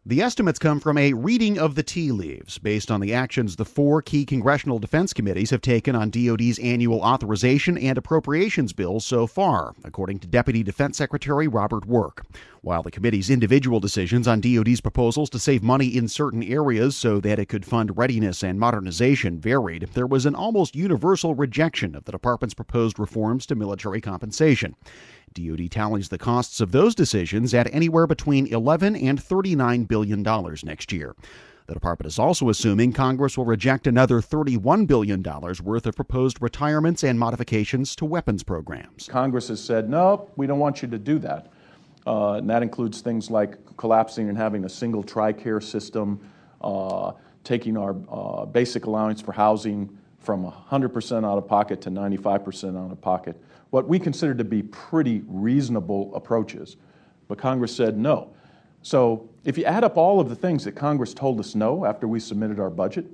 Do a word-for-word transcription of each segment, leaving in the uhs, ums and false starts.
The estimates come from a reading of the tea leaves based on the actions the four key congressional defense committees have taken on D O D's annual authorization and appropriations bills so far, according to Deputy Defense Secretary Robert Work. While the committee's individual decisions on D O D's proposals to save money in certain areas so that it could fund readiness and modernization varied, there was an almost universal rejection of the department's proposed reforms to military compensation. D O D tallies the costs of those decisions at anywhere between eleven and thirty-nine billion dollars next year. The department is also assuming Congress will reject another thirty-one billion dollars worth of proposed retirements and modifications to weapons programs. Congress has said, no, we don't want you to do that. Uh, and that includes things like collapsing and having a single TRICARE system, uh, taking our uh, basic allowance for housing from one hundred percent out of pocket to ninety-five percent out of pocket. What we consider to be pretty reasonable approaches. But Congress said no. So if you add up all of the things that Congress told us no after we submitted our budget,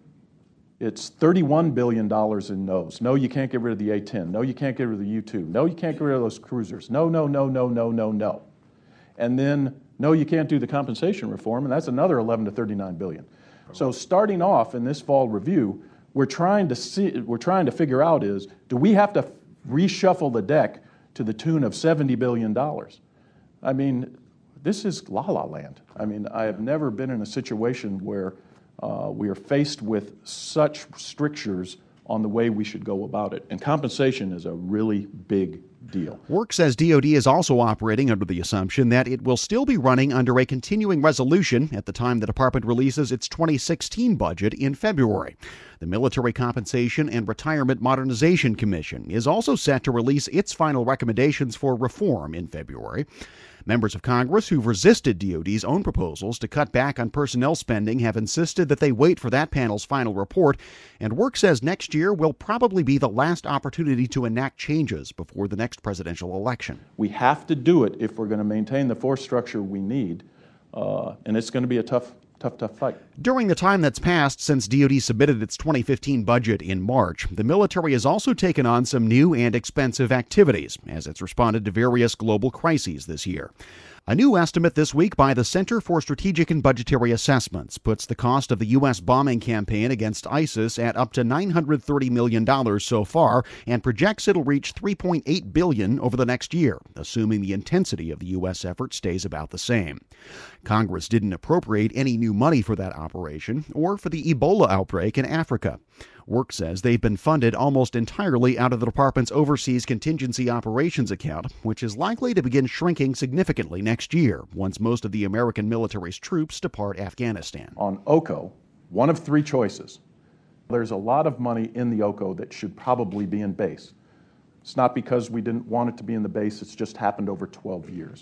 it's thirty-one billion dollars in no's. No, you can't get rid of the A ten. No, you can't get rid of the U two. No, you can't get rid of those cruisers. No, no, no, no, no, no, no. And then, no, you can't do the compensation reform, and that's another eleven to thirty-nine billion. So starting off in this fall review, we're trying to see, we're trying to figure out is, do we have to reshuffle the deck to the tune of seventy billion dollars? I mean, this is la-la land. I mean, I have never been in a situation where uh, we are faced with such strictures on the way we should go about it. And compensation is a really big deal. Work says D O D is also operating under the assumption that it will still be running under a continuing resolution at the time the department releases its twenty sixteen budget in February. The Military Compensation and Retirement Modernization Commission is also set to release its final recommendations for reform in February. Members of Congress who've resisted D O D's own proposals to cut back on personnel spending have insisted that they wait for that panel's final report, and Work says next year will probably be the last opportunity to enact changes before the next presidential election. We have to do it if we're going to maintain the force structure we need, uh, and it's going to be a tough Tough, tough fight. During the time that's passed since D O D submitted its twenty fifteen budget in March, the military has also taken on some new and expensive activities as it's responded to various global crises this year. A new estimate this week by the Center for Strategic and Budgetary Assessments puts the cost of the U S bombing campaign against ISIS at up to nine hundred thirty million dollars so far and projects it'll reach three point eight billion dollars over the next year, assuming the intensity of the U S effort stays about the same. Congress didn't appropriate any new money for that operation or for the Ebola outbreak in Africa. Work says they've been funded almost entirely out of the department's Overseas Contingency Operations account, which is likely to begin shrinking significantly next year once most of the American military's troops depart Afghanistan. On O C O, one of three choices. There's a lot of money in the O C O that should probably be in base. It's not because we didn't want it to be in the base, it's just happened over twelve years.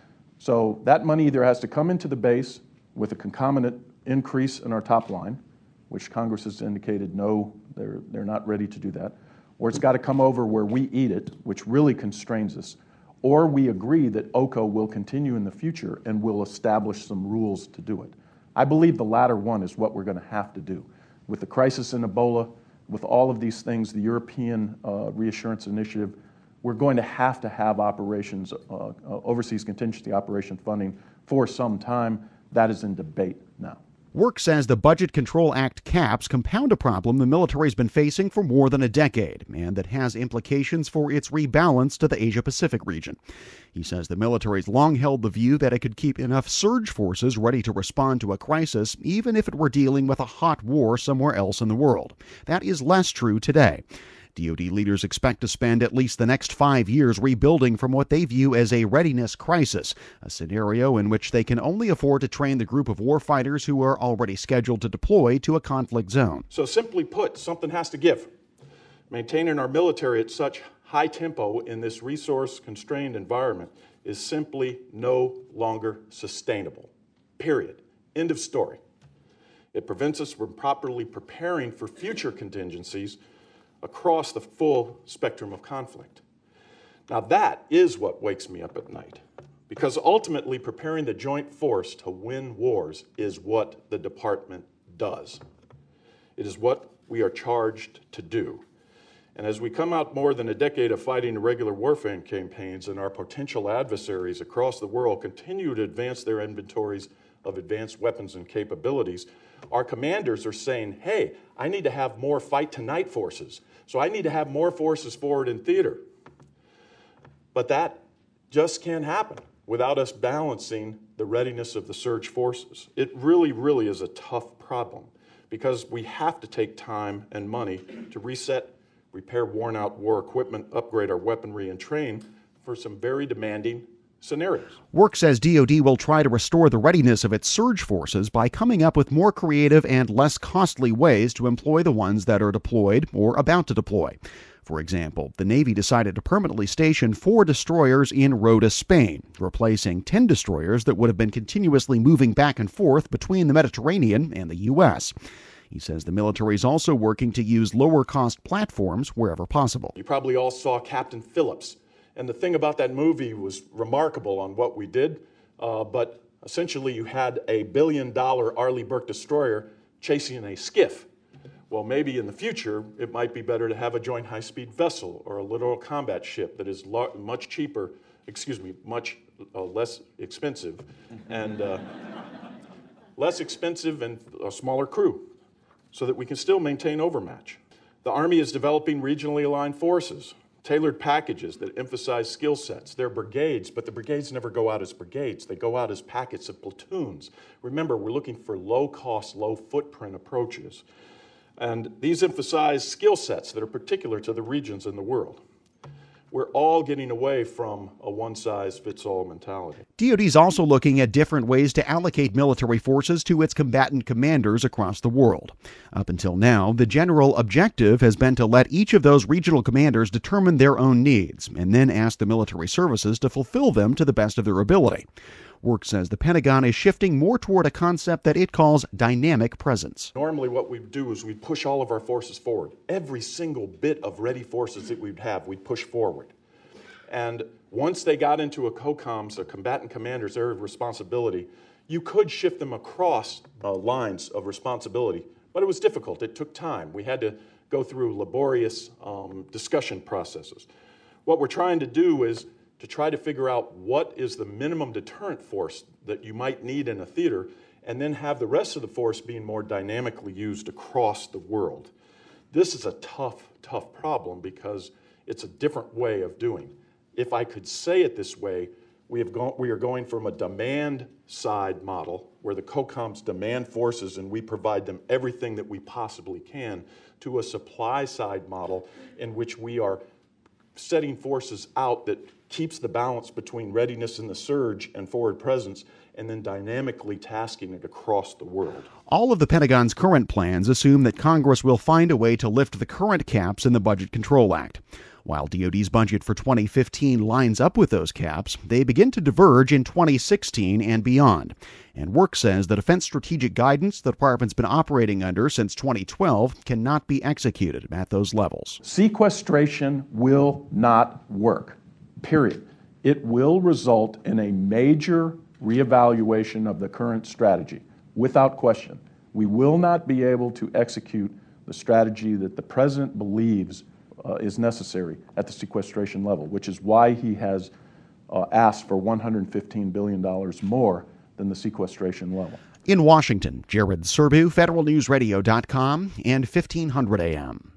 So that money either has to come into the base with a concomitant increase in our top line, which Congress has indicated no, they're, they're not ready to do that, or it's got to come over where we eat it, which really constrains us, or we agree that O C O will continue in the future and will establish some rules to do it. I believe the latter one is what we're going to have to do. With the crisis in Ebola, with all of these things, the European uh, Reassurance Initiative, we're going to have to have operations, uh, uh, overseas contingency operation funding for some time. That is in debate now. Work says the Budget Control Act caps compound a problem the military's been facing for more than a decade, and that has implications for its rebalance to the Asia-Pacific region. He says the military's long held the view that it could keep enough surge forces ready to respond to a crisis, even if it were dealing with a hot war somewhere else in the world. That is less true today. D O D leaders expect to spend at least the next five years rebuilding from what they view as a readiness crisis, a scenario in which they can only afford to train the group of warfighters who are already scheduled to deploy to a conflict zone. So simply put, something has to give. Maintaining our military at such high tempo in this resource-constrained environment is simply no longer sustainable. Period. End of story. It prevents us from properly preparing for future contingencies across the full spectrum of conflict. Now that is what wakes me up at night, because ultimately preparing the joint force to win wars is what the department does. It is what we are charged to do. And as we come out more than a decade of fighting irregular warfare campaigns and our potential adversaries across the world continue to advance their inventories of advanced weapons and capabilities, our commanders are saying, hey, I need to have more fight-tonight forces, so I need to have more forces forward in theater. But that just can't happen without us balancing the readiness of the surge forces. It really, really is a tough problem because we have to take time and money to reset, repair worn-out war equipment, upgrade our weaponry, and train for some very demanding scenarios. Work says D O D will try to restore the readiness of its surge forces by coming up with more creative and less costly ways to employ the ones that are deployed or about to deploy. For example, the Navy decided to permanently station four destroyers in Rota, Spain, replacing ten destroyers that would have been continuously moving back and forth between the Mediterranean and the U S. He says the military is also working to use lower-cost platforms wherever possible. You probably all saw Captain Phillips. And the thing about that movie was remarkable on what we did, uh, but essentially you had a billion-dollar Arleigh Burke destroyer chasing a skiff. Well, maybe in the future, it might be better to have a joint high-speed vessel or a littoral combat ship that is lo- much cheaper, excuse me, much uh, less expensive, and uh, less expensive and a smaller crew, so that we can still maintain overmatch. The Army is developing regionally aligned forces, tailored packages that emphasize skill sets. They're brigades, but the brigades never go out as brigades. They go out as packets of platoons. Remember, we're looking for low-cost, low-footprint approaches. And these emphasize skill sets that are particular to the regions in the world. We're all getting away from a one-size-fits-all mentality. D O D is also looking at different ways to allocate military forces to its combatant commanders across the world. Up until now, the general objective has been to let each of those regional commanders determine their own needs and then ask the military services to fulfill them to the best of their ability. Work says the Pentagon is shifting more toward a concept that it calls dynamic presence. Normally what we do is we push all of our forces forward. Every single bit of ready forces that we'd have, we'd push forward. And once they got into a COCOMs, a combatant commander's area of responsibility, you could shift them across uh, lines of responsibility, but it was difficult. It took time. We had to go through laborious um, discussion processes. What we're trying to do is to try to figure out what is the minimum deterrent force that you might need in a theater, and then have the rest of the force being more dynamically used across the world. This is a tough, tough problem because it's a different way of doing. If I could say it this way, we, have gone, we are going from a demand-side model, where the COCOMs demand forces and we provide them everything that we possibly can, to a supply-side model in which we are setting forces out that keeps the balance between readiness in the surge and forward presence, and then dynamically tasking it across the world. All of the Pentagon's current plans assume that Congress will find a way to lift the current caps in the Budget Control Act. While D O D's budget for twenty fifteen lines up with those caps, they begin to diverge in twenty sixteen and beyond. And Work says the defense strategic guidance the department's been operating under since twenty twelve cannot be executed at those levels. Sequestration will not work, period. It will result in a major reevaluation of the current strategy, without question. We will not be able to execute the strategy that the President believes Uh, is necessary at the sequestration level, which is why he has uh, asked for one hundred fifteen billion dollars more than the sequestration level. In Washington, Jared Serbu, Federal News Radio dot com and fifteen hundred A M.